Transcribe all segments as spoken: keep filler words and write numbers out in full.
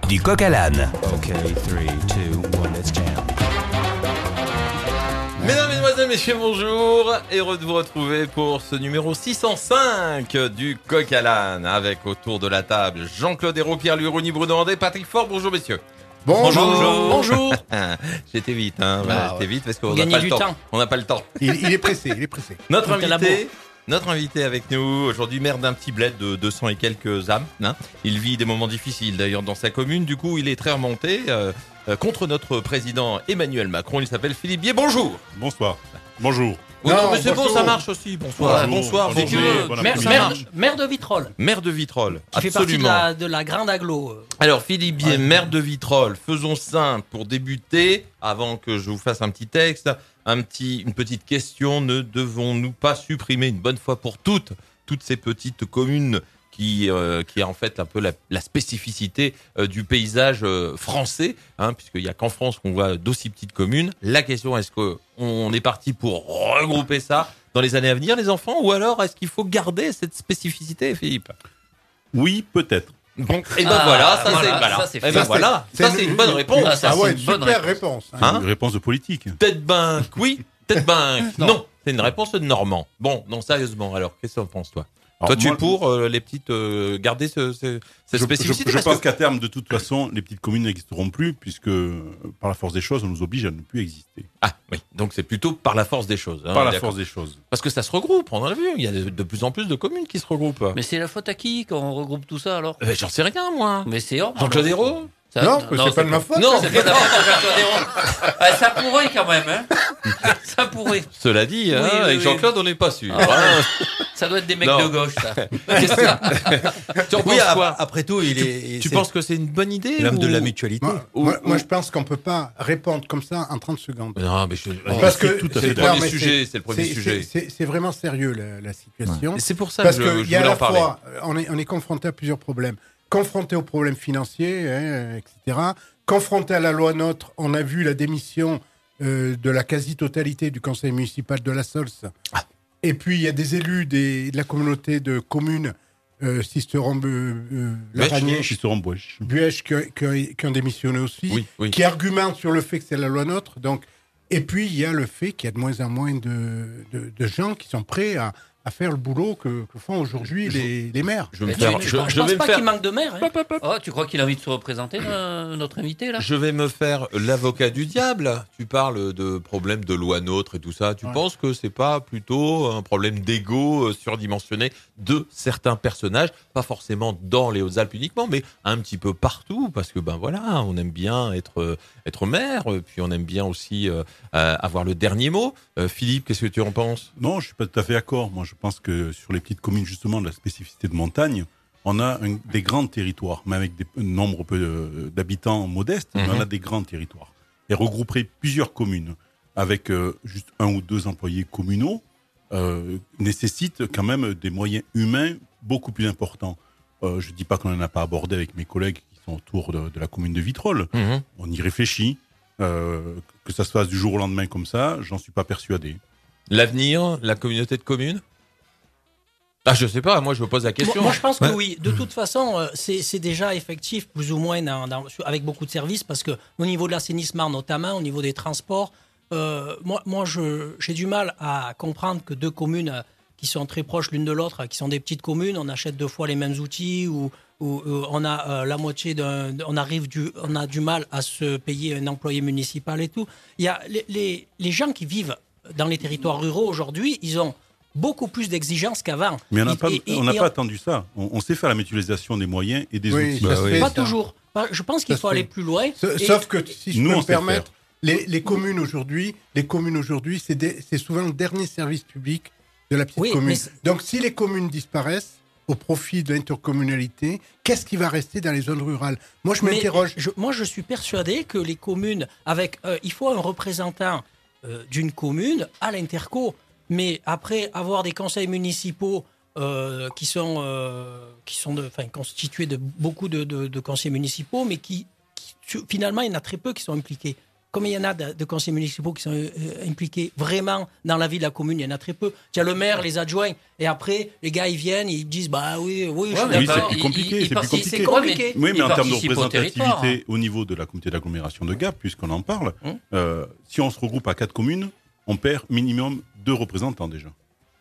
du coq à l'âne. Okay, three, two, one, let's jam. Mesdames, Mesdemoiselles, Messieurs, bonjour. Heureux de vous retrouver pour ce numéro six cent cinq du coq à l'âne. Avec autour de la table Jean-Claude Hérault, Pierre-Louis Rougny, Bruno Andé, Patrick Fort. Bonjour messieurs. Bonjour. Bonjour. Bonjour. J'étais vite, hein. Ah, J'étais ouais. vite parce qu'on Vous n'a gagnez pas le du temps. temps. On n'a pas le temps. Il, il est pressé, il est pressé. Notre C'était invité, notre invité avec nous aujourd'hui, maire d'un petit bled de deux cents et quelques âmes. Hein. Il vit des moments difficiles d'ailleurs dans sa commune. Du coup, il est très remonté euh, euh, contre notre président Emmanuel Macron. Il s'appelle Philippe Bier. Bonjour. Bonsoir. Bonjour. Oui, non, Non, mais c'est bon, bonjour. ça marche aussi. Bonsoir. Bonjour. Bonsoir. Bonjour. Si tu veux. Bon Maire, après-midi. maire, maire de Vitrolles, Maire de Vitrolles. qui fait partie de Absolument. la, de la grande aglo. euh. Alors, Philippe Bier, maire de Vitrolles, faisons simple pour débuter, avant que je vous fasse un petit texte, un petit, une petite question. Ne devons-nous pas supprimer une bonne fois pour toutes, toutes ces petites communes qui, euh, qui est en fait un peu la, la spécificité euh, du paysage euh, français, hein, puisqu'il n'y a qu'en France qu'on voit d'aussi petites communes. La question, est-ce qu'on est parti pour regrouper ça dans les années à venir, les enfants, ou alors est-ce qu'il faut garder cette spécificité, Philippe ? Oui, peut-être. Bon, et ben Ah, voilà, ça voilà, c'est voilà. ça, c'est Eh ben fait. voilà, C'est ça une- c'est une bonne une- réponse. Ah, ça, Ah c'est ouais, une bonne super réponse. réponse. hein. Hein Une réponse de politique. Tête banque, oui. Tête banque, non. Non. C'est une réponse de Normand. Bon, non, sérieusement, alors, qu'est-ce que t'en penses, toi ? Alors, Toi, tu es moi, pour euh, les petites... euh, garder ce, ce- cette Je, spécificité je- je parce pense que- qu'à terme, de toute façon, les petites communes n'existeront plus, puisque euh, par la force des choses, on nous oblige à ne plus exister. Ah, oui, donc c'est plutôt par la force des choses. hein, par la d'accord. force des choses. Parce que ça se regroupe, on a vu. Il y a de, de plus en plus de communes qui se regroupent. Mais c'est la faute à qui quand on regroupe tout ça alors Euh, J'en sais rien, moi. Mais c'est hors. Jean-Claude Hérault Ça- Non, mais c'est pas de ma faute. Non, C'est pas de la faute de Jean-Claude Hérault. Ah, ça pourrait quand même, hein. Ça pourrait. Cela dit, hein, Oui, oui, avec oui. Jean-Claude, on n'est pas sûr. Ah, Hein. Ça doit être des mecs Non. de gauche, ça. Qu'est-ce que- tu en penses Oui, ap- quoi après tout, il est. Tu c'est penses que c'est une bonne idée l'homme de ou- la mutualité. Moi, Ou- moi, moi, ou- je pense qu'on peut pas répondre comme ça en trente secondes. Non, mais je... Parce c'est que tout à c'est le fait non, premier mais sujet, c'est le premier c'est- sujet. c'est- C'est c'est vraiment sérieux la, la situation. Et c'est pour ça Parce que je, qu'il je y a à voulais la en parler. fois, euh, on est, on est confronté à plusieurs problèmes. Confronté aux problèmes financiers, hein, et cetera. Confronté à la loi NOTRe, on a vu la démission euh, de la quasi-totalité du conseil municipal de la Solse. Ah. Et puis, il y a des élus des, de la communauté de communes, euh, Sisteron, euh, euh, Laragné, Chisteron-Bouèche. Buèche, qui, qui- qui ont démissionné aussi, Oui, oui. qui argumentent sur le fait que c'est la loi NOTRe. Donc, et puis, il y a le fait qu'il y a de moins en moins de, de, de gens qui sont prêts à, à faire le boulot que, que font aujourd'hui les, les maires. Je vais me Mais tu- faire, tu je, penses je vais me pas faire, qu'il manque de maire, hein. Oh, tu crois qu'il a envie de se représenter, euh, notre invité, là je vais me faire l'avocat du diable. Tu parles de problèmes de loi NOTRe et tout ça. Tu Ouais. penses que c'est pas plutôt un problème d'ego euh, surdimensionné de certains personnages, pas forcément dans les Hautes-Alpes uniquement, mais un petit peu partout, parce que ben voilà, on aime bien être euh, être maire, euh, puis on aime bien aussi euh, euh, avoir le dernier mot. Euh, Philippe, qu'est-ce que tu en penses ? Non, je suis pas tout à fait d'accord. Moi, je pense que sur les petites communes, justement, de la spécificité de montagne, on a un- des grands territoires, mais avec des, un nombre peu euh, d'habitants modestes, mais on Mhm. a des grands territoires. Et regrouper plusieurs communes avec euh, juste un ou deux employés communaux euh, nécessite quand même des moyens humains beaucoup plus importants. Euh, je dis pas qu'on n'en a pas abordé avec mes collègues qui sont autour de, de la commune de Vitrolles. On y réfléchit. Euh, que ça se fasse du jour au lendemain comme ça, j'en suis pas persuadé. L'avenir, la communauté de communes ? Ah, je sais pas. Moi, je me pose la Moi, question. moi, je pense que Ouais. oui. De toute façon, euh, c'est c'est déjà effectif, plus ou moins, dans- dans- sur- avec beaucoup de services, parce que au niveau de l'assainissement, notamment, au niveau des transports, euh, moi, moi je- j'ai du mal à comprendre que deux communes euh, qui sont très proches l'une de l'autre, qui sont des petites communes, on achète deux fois les mêmes outils, ou, ou, euh, on a euh, la moitié d'un, on arrive du, on a du mal à se payer un employé municipal et tout. Il y a les, les, les gens qui vivent dans les territoires ruraux aujourd'hui, ils ont beaucoup plus d'exigences qu'avant. Mais on n'a Et- pas, et- on n'a et pas attendu ça. On, on sait faire la mutualisation des moyens et des Oui, outils. ça Bah se oui. fait, Pas ça. toujours. Pas- Je pense qu'il Ça faut se aller fait. plus loin. Sa- Et- Sauf que, si je Nous, peux on me sait permettre, les, les communes aujourd'hui, les communes aujourd'hui, c'est des- c'est souvent le dernier service public de la petite Oui, commune. mais c'est- Donc, si les communes disparaissent au profit de l'intercommunalité, qu'est-ce qui va rester dans les zones rurales ? Moi, je mais m'interroge. je- moi, je suis persuadé que les communes, avec, euh, il faut un représentant euh, d'une commune à l'interco. Mais après avoir des conseils municipaux euh, qui sont, euh, qui sont de, enfin, constitués de beaucoup de, de, de conseillers municipaux, mais qui, qui, finalement, il y en a très peu qui sont impliqués. combien il y en a de, de conseillers municipaux qui sont euh, impliqués vraiment dans la vie de la commune? Il y en a très peu. Tu as le maire, les adjoints, et après, les gars, ils viennent, ils disent, bah oui, oui, je Ouais, suis oui, d'accord. c'est plus compliqué. il- il c'est plus participe- compliqué. C'est compliqué. Oui, mais Il en termes de participe au territoire, représentativité au niveau de la communauté d'agglomération de Gap, puisqu'on en parle, Hum. euh, si on se regroupe à quatre communes, on perd minimum deux représentants déjà.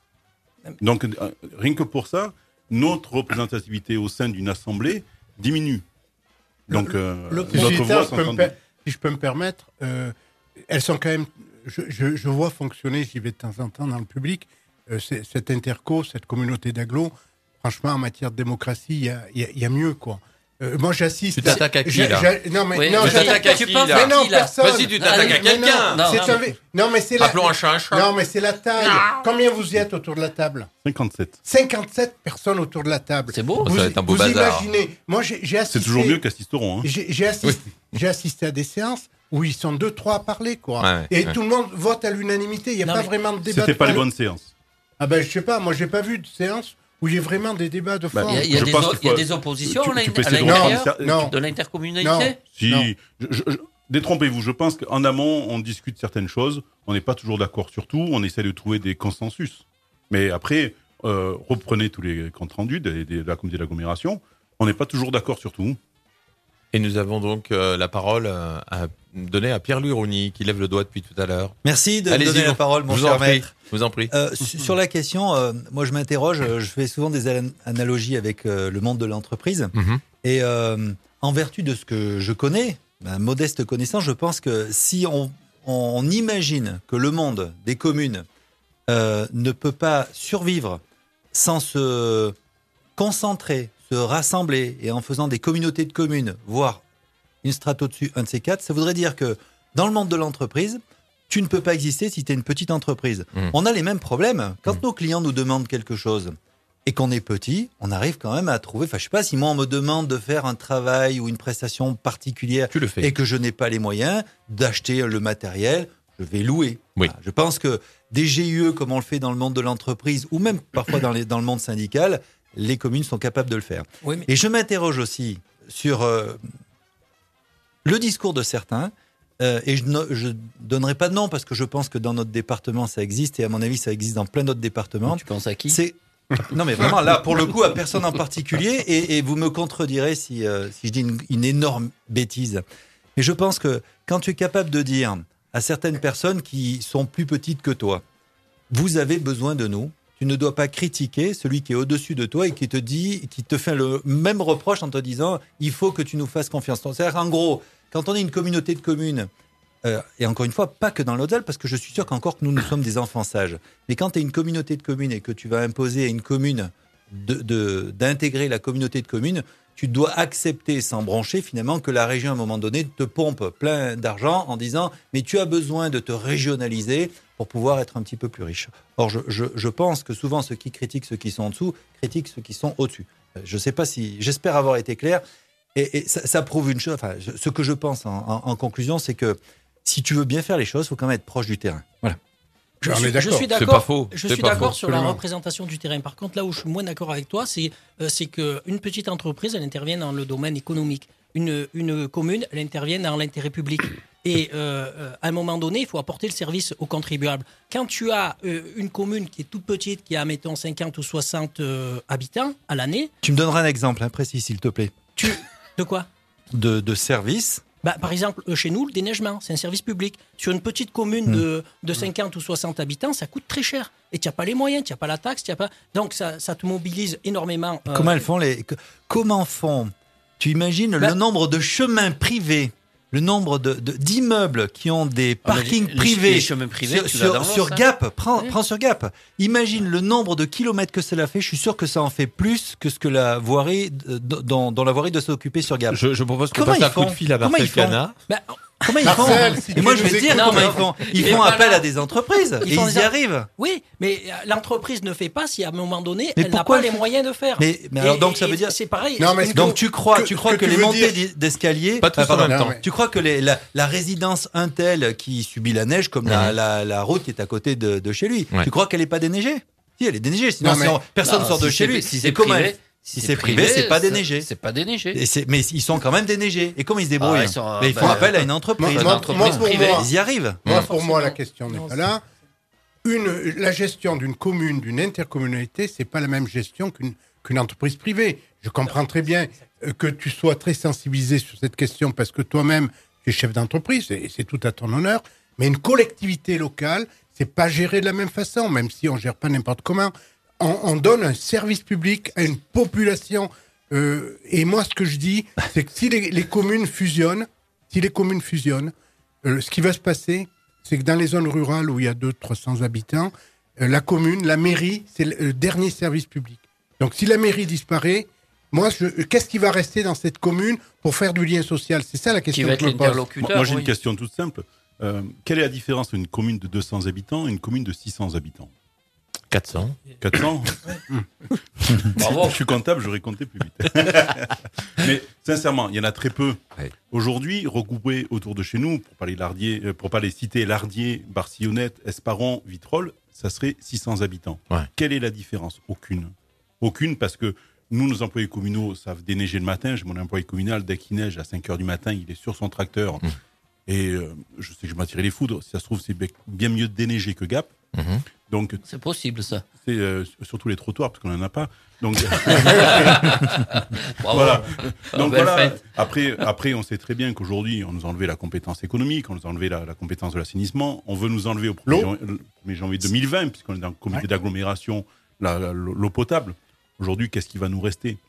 Donc, euh, rien que pour ça, notre représentativité au sein d'une assemblée diminue. Donc, euh, le- notre Si, voix je peux me s'entend. per- si je peux me permettre, euh, elles sont quand même. Je, je- je vois fonctionner, j'y vais de temps en temps dans le public, euh, c'est- cette interco, cette communauté d'agglo. Franchement, en matière de démocratie, il y a, il y a- il y a mieux, quoi. Euh, moi, j'assiste. Tu t'attaques à qui, J'ai- là j'ai- Non, mais Oui, non, tu j'attaque- t'attaques à tu qui, penses là à Mais non, qui, là personne. Vas-y, tu t'attaques à Mais quelqu'un. non, Non, c'est non, un- Non, mais c'est la. Appelons un chat un chat. Non, mais c'est la taille. Combien vous y êtes autour de la table? cinquante-sept. cinquante-sept personnes autour de la table. C'est beau. Ça Vous, va être un beau vous bazar. imaginez, moi j'ai j'ai assisté. C'est toujours mieux qu'à Sisteron. Hein. J'ai j'ai assisté, j'ai assisté à des séances où ils sont deux, trois à parler, quoi. Ouais, et ouais. tout le monde vote à l'unanimité. Il n'y a Non, pas mais vraiment de débat. C'était de pas les fond. bonnes séances. Ah ben, je sais pas. Moi, j'ai pas vu de séance où il y a vraiment des débats de fond. Bah, Il y a, il y a Je des, pense o- qu'il il y a faut- des oppositions tu- à l'in- tu peux à essayer de l'intérieur reprendre ça- non. de l'intercommunalité. Non. Si, Non. je- je- je- détrompez-vous, je pense qu'en amont, on discute certaines choses, on n'est pas toujours d'accord sur tout, on essaie de trouver des consensus. Mais après, euh, reprenez tous les comptes rendus de, de la communauté d'agglomération, on n'est pas toujours d'accord sur tout. Et nous avons donc euh, la parole euh, à donner à Pierre Lurouni, qui lève le doigt depuis tout à l'heure. Merci de me Allez-y, donner la vous- parole, mon je vous cher en prie. maître. Je vous en prie. Euh, su- sur la question, euh, moi je m'interroge, euh, je fais souvent des an- analogies avec euh, le monde de l'entreprise. Mhm. Et euh, en vertu de ce que je connais, ma modeste connaissance, je pense que si on, on imagine que le monde des communes euh, ne peut pas survivre sans se concentrer, se rassembler et en faisant des communautés de communes, voire une strate au-dessus, un de ces quatre, ça voudrait dire que dans le monde de l'entreprise, tu ne peux pas exister si tu es une petite entreprise. Mmh. On a les mêmes problèmes. Quand Mmh. nos clients nous demandent quelque chose et qu'on est petit, on arrive quand même à trouver, enfin je sais pas, si moi on me demande de faire un travail ou une prestation particulière Tu le fais. et que je n'ai pas les moyens d'acheter le matériel, je vais louer. Oui. Voilà. Je pense que des G I E, comme on le fait dans le monde de l'entreprise, ou même parfois dans, les, dans le monde syndical, les communes sont capables de le faire. Oui, mais Et je m'interroge aussi sur euh, le discours de certains, euh, et je ne donnerai pas de nom parce que je pense que dans notre département ça existe, et à mon avis ça existe dans plein d'autres départements. Tu penses à qui? C'est non mais vraiment là pour le coup à personne en particulier, et, et vous me contredirez si, euh, si je dis une, une énorme bêtise. Mais je pense que quand tu es capable de dire à certaines personnes qui sont plus petites que toi, vous avez besoin de nous, tu ne dois pas critiquer celui qui est au-dessus de toi et qui te dit, qui te fait le même reproche en te disant il faut que tu nous fasses confiance. C'est-à-dire qu'en gros, quand on est une communauté de communes, euh, et encore une fois, pas que dans l'Audal, parce que je suis sûr qu'encore que nous, nous sommes des enfants sages, mais quand tu es une communauté de communes et que tu vas imposer à une commune de, de, d'intégrer la communauté de communes, tu dois accepter sans broncher finalement que la région à un moment donné te pompe plein d'argent en disant mais tu as besoin de te régionaliser pour pouvoir être un petit peu plus riche. Or je, je, je pense que souvent ceux qui critiquent ceux qui sont en dessous critiquent ceux qui sont au-dessus. Je sais pas si, j'espère avoir été clair, et, et ça, ça prouve une chose. Enfin, je, ce que je pense en, en, en conclusion, c'est que si tu veux bien faire les choses, il faut quand même être proche du terrain. Voilà. Je On suis, est je d'accord. suis C'est d'accord. pas faux. Je C'est suis pas d'accord faux. sur la Absolument. représentation du terrain. Par contre, là où je suis moins d'accord avec toi, c'est euh, c'est que une petite entreprise, elle intervient dans le domaine économique. Une, une commune, elle intervient dans l'intérêt public. Et euh, euh, à un moment donné, il faut apporter le service aux contribuables. Quand tu as euh, une commune qui est toute petite, qui a, mettons, cinquante ou soixante euh, habitants à l'année, Tu me donneras un exemple hein, précis, s'il te plaît, tu... De quoi de, de service. bah, par exemple, euh, chez nous, le déneigement, c'est un service public. Sur une petite commune Mmh. de, de cinquante ou soixante habitants, ça coûte très cher. Et tu n'as pas les moyens, tu n'as pas la taxe, tu as pas... Donc, ça, ça te mobilise énormément. euh, Comment elles font les que- Comment font Tu imagines Bah- le nombre de chemins privés, le nombre de, de- d'immeubles qui ont des Ah, mais parkings les- les- privés les chemins privés, sur, tu vas sur, dans sur l'Anse, hein. Gap. Prends, Oui. prends sur Gap. Imagine le nombre de kilomètres que cela fait. Je suis sûr que ça en fait plus que ce que la voirie euh, dont, dont la voirie doit s'occuper sur Gap. Je, je propose qu'on Comment passe ils un coup de font fil à Comment Marcel ils font Cana. bah, Comment ils Marcel, font si Et tu moi je nous vais te dire écoutes, comment non, ils font. Ils il est font pas appel là. à des entreprises Ils et font ils des y app- arrivent. Oui, mais euh, l'entreprise ne fait pas si à un moment donné, Mais elle n'a pourquoi pas elle les fait- moyens de faire. Mais, mais alors Et- donc ça et veut dire. C'est pareil. Non, mais Une Donc co- tu crois, que- tu crois ce que, que les tu veux montées dire- d'es- d'escalier, Pas tous ah, en pardon. même Non, temps. mais- Tu crois que les- la, la résidence Intel qui subit la neige, comme la, Mhm. la, la route qui est à côté de, de chez lui, Ouais. tu crois qu'elle n'est pas déneigée? Si, elle est déneigée, sinon Non, mais- si on- personne Non, sort de si chez c'est- lui. Si Et c'est comment privé, elle- Si c'est privé, c'est pas déneigé. C'est pas déneigé. Et c'est- mais ils sont quand même déneigés. Et comment ils se débrouillent Ah, ils sont, Mais ils bah, font appel à une entreprise. Moi, une moi, entreprise moi, pour privée. moi, Ils y arrivent. Moi, Mmh. pour moi, la question n'est pas là. Une, la gestion d'une commune, d'une intercommunalité, c'est pas la même gestion qu'une qu'une entreprise privée. Je comprends très bien euh, que tu sois très sensibilisé sur cette question parce que toi-même, tu es chef d'entreprise et c'est tout à ton honneur. Mais une collectivité locale, c'est pas géré de la même façon, même si on gère pas n'importe comment. On, on donne un service public à une population. Euh, et moi, ce que je dis, c'est que si les, les communes fusionnent, si les communes fusionnent, euh, ce qui va se passer, c'est que dans les zones rurales où il y a deux cents trois cents habitants, euh, la commune, la mairie, c'est le, le dernier service public. Donc si la mairie disparaît, moi, je, qu'est-ce qui va rester dans cette commune pour faire du lien social? C'est ça la question Qui va que être je me pose. l'interlocuteur. Moi, moi, j'ai oui. une question toute simple. Euh, quelle est la différence entre une commune de deux cents habitants et une commune de six cents habitants? quatre cents. quatre cents. Bravo. Je suis comptable, j'aurais compté plus vite. Mais sincèrement, il y en a très peu. Ouais. Aujourd'hui, regroupés autour de chez nous, pour pas les Lardier, euh, pour pas les citer, Lardier, Barcillonnette, Esparon, Vitrolles, ça serait six cents habitants. Ouais. Quelle est la différence? Aucune. Aucune, parce que nous, nos employés communaux savent déneiger le matin. J'ai mon employé communal, dès qu'il neige à cinq heures du matin, il est sur son tracteur. Mmh. Et euh, je sais que je m'attirais les foudres. Si ça se trouve, c'est bien mieux de déneiger que Gap. Mmh. Donc, C'est possible, ça. c'est euh, surtout les trottoirs, parce qu'on n'en a pas. Donc, Bravo. voilà. Ah, Donc belle voilà. fête. Après, après, on sait très bien qu'aujourd'hui, on nous a enlevé la compétence économique, on nous a enlevé la, la compétence de l'assainissement. On veut nous enlever au premier L'eau. jan- le premier janvier deux mille vingt, puisqu'on est dans le comité Ouais. d'agglomération, la- la- l'eau potable. Aujourd'hui, qu'est-ce qui va nous rester?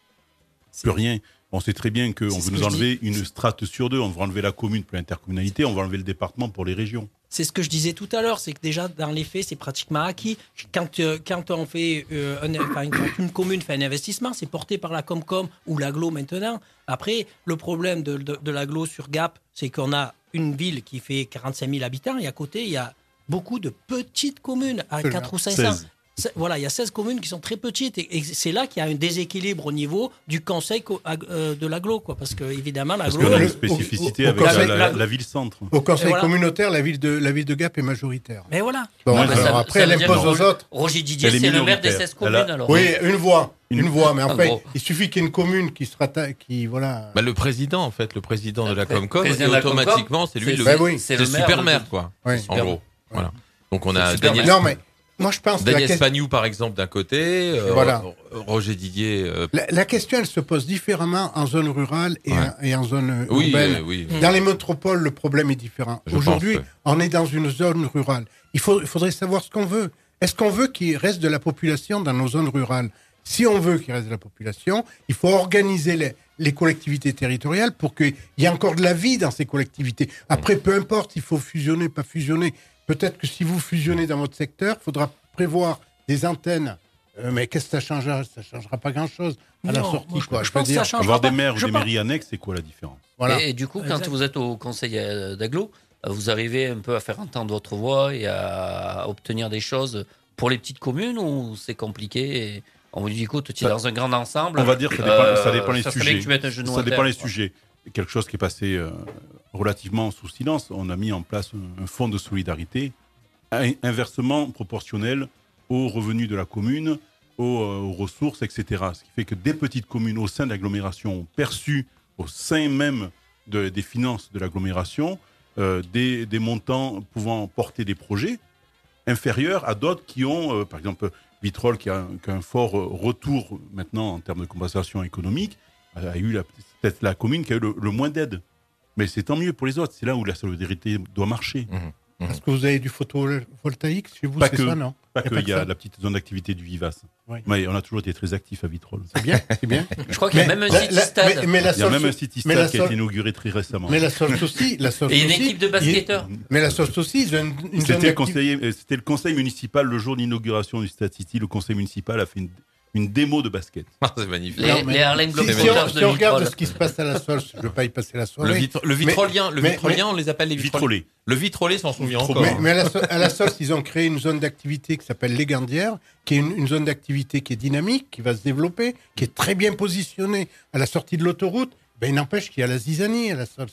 Plus rien. On sait très bien qu'on C'est ce veut que nous je enlever dis. une strate sur deux. On va enlever la commune pour l'intercommunalité, on va enlever le département pour les régions. C'est ce que je disais tout à l'heure, c'est que déjà dans les faits, c'est pratiquement acquis. Quand, euh, quand on fait euh, un- enfin, quand une commune fait un investissement, c'est porté par la Comcom ou l'Aglo maintenant. Après, le problème de, de, de l'Aglo sur Gap, c'est qu'on a une ville qui fait quarante-cinq mille habitants et à côté, il y a beaucoup de petites communes à C'est quatre ça. ou cinq cents. seize. C'est- Voilà, il y a seize communes qui sont très petites et, et c'est là qu'il y a un déséquilibre au niveau du conseil co- ag- euh, de l'aglo, quoi, parce que évidemment Parce l'aglo. qu'on a le- une spécificité au- au avec la, conseil- la- la- la ville-centre. Au conseil Et voilà. communautaire, la ville, de, la ville de Gap est majoritaire. Mais voilà. Bon, Ouais, alors mais ça- après, ça elle veut dire impose que aux Roger- autres. Roger Didier, Elle est c'est le maire des minoritaire. seize communes, Elle a- alors. Oui, une voix. Une, Une- voix, mais En enfin, gros. il suffit qu'il y ait une commune qui sera ta- qui voilà. Bah, le président, en fait, le président de la Pré- Comcom, président et de la Comcom, automatiquement, c'est lui c'est- le, Bah oui. c'est c'est le le maire super de- maire, quoi. Ouais. En gros. Voilà. Donc on C'est a le super Daniel, Non, mais moi je pense que la, Daniel que- Spagnou, par exemple, d'un côté, euh, Voilà. Roger Didier. euh, la, la question, elle se pose différemment en zone rurale et, Ouais. en, et en zone euh, oui, urbaine. euh, oui. Dans les métropoles, le problème est différent. Je Aujourd'hui, pense, ouais. on est dans une zone rurale. Il, faut, il faudrait savoir ce qu'on veut. Est-ce qu'on veut qu'il reste de la population dans nos zones rurales? Si on veut qu'il reste de la population, il faut organiser les, les collectivités territoriales pour qu'il y ait encore de la vie dans ces collectivités. Après, peu importe, il faut fusionner, pas fusionner. Peut-être que si vous fusionnez dans votre secteur, il faudra prévoir des antennes. Euh, mais qu'est-ce que ça changera? Ça ne changera pas grand-chose à la Non, sortie. moi, je- quoi. je Je veux pense que dire. ça change. Avoir pas. des maires ou Je des pense- mairies annexes, c'est quoi la différence? Voilà. Et, et du coup, quand Exact. vous êtes au conseil euh, d'agglo, euh, vous arrivez un peu à faire entendre votre voix et à obtenir des choses pour les petites communes ou c'est compliqué et on vous dit, écoute, tu es Ça- dans un grand ensemble. On va dire que ça dépend, euh, ça dépend les ça serait bien sujets. que tu mettes un genou Ça à dépend terre, les quoi. sujets. Quelque chose qui est passé euh, relativement sous silence. On a mis en place un, un fonds de solidarité in- inversement proportionnel aux revenus de la commune, aux, euh, aux ressources, et cetera. Ce qui fait que des petites communes au sein de l'agglomération ont perçu au sein même de- des finances de l'agglomération euh, des, des montants pouvant porter des projets inférieurs à d'autres qui ont, euh, par exemple, Vitrolles, qui a, un, qui a un fort euh, retour maintenant en termes de compensation économique, a, a eu la- peut-être la commune qui a eu le, le moins d'aide. Mais c'est tant mieux pour les autres. C'est là où la solidarité doit marcher. Est-ce que vous avez du photovoltaïque chez vous? Pas C'est que. ça, non? Pas Y a qu'il pas y que a ça. la petite zone d'activité du Vivace. Oui. Mais on a toujours été très actifs à Vitrolles. C'est bien, c'est bien. Je crois qu'il y a même un la- city la- stade. mais- mais la Il y a même sauce- un city mais la stade qui a été sauce- inauguré très récemment. Mais la sauce aussi, la sauce Et une aussi, équipe de basketteurs. il- Mais la sauce aussi, ils ont une, une zone C'était le, d'activité. conseiller- euh, c'était le conseil municipal, le jour d'inauguration du Stade City, le conseil municipal a fait une, une démo de basket. Ah, c'est magnifique. Les, Non, mais les Harlem Si, si Globetrotters on, de si on regarde Vitrolles. ce qui se passe à la sauce, je ne veux pas y passer la Le, soirée. vitro- le vitrolien, le mais- vitrolien, on les appelle les vitroliens. Vitrolé. Le vitrolé s'en souvient Trop encore. Mais, hein. mais à, la, so- à la sauce, ils ont créé une zone d'activité qui s'appelle Les Gandières, qui est une, une zone d'activité qui est dynamique, qui va se développer, qui est très bien positionnée à la sortie de l'autoroute. Ben, il n'empêche qu'il y a la zizanie à la sauce.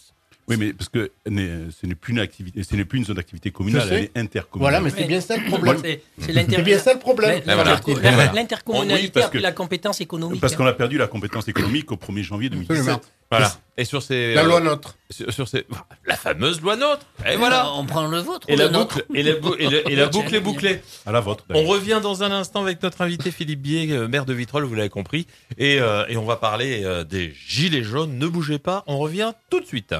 Oui, mais parce que n'est- ce n'est plus une activité, ce n'est plus une zone d'activité communale, Je sais. elle est intercommunale. Voilà, mais c'est Ouais. bien ça le problème. C'est c'est C'est l'inter- bien ça le problème. l'in- voilà. l'interco- Et voilà. L'intercommunalité Oui, parce a pris que- la compétence économique. Parce hein. qu'on a perdu la compétence économique au premier janvier deux mille dix-sept. Absolument. Voilà. Et sur ces. La euh, loi NOTRe. Sur, sur ces. La fameuse loi NOTRe. Et Et voilà. On prend le vôtre. Et ou la le nôtre. boucle, et la, bou- et le- et la boucle est bouclée. À la vôtre. On d'ailleurs. revient dans un instant avec notre invité Philippe Bier, euh, maire de Vitrolles, vous l'avez compris. Et, euh, et on va parler euh, des gilets jaunes. Ne bougez pas, on revient tout de suite.